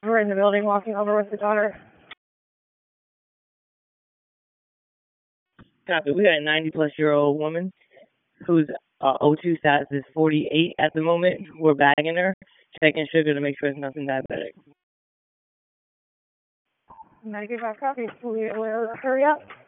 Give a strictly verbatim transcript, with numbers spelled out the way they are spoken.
We're in the building walking over with the daughter. Copy. We got a ninety plus year old woman whose uh, O two status is forty-eight at the moment. We're bagging her, checking sugar to make sure it's nothing diabetic. ninety-five copy. Will you hurry up?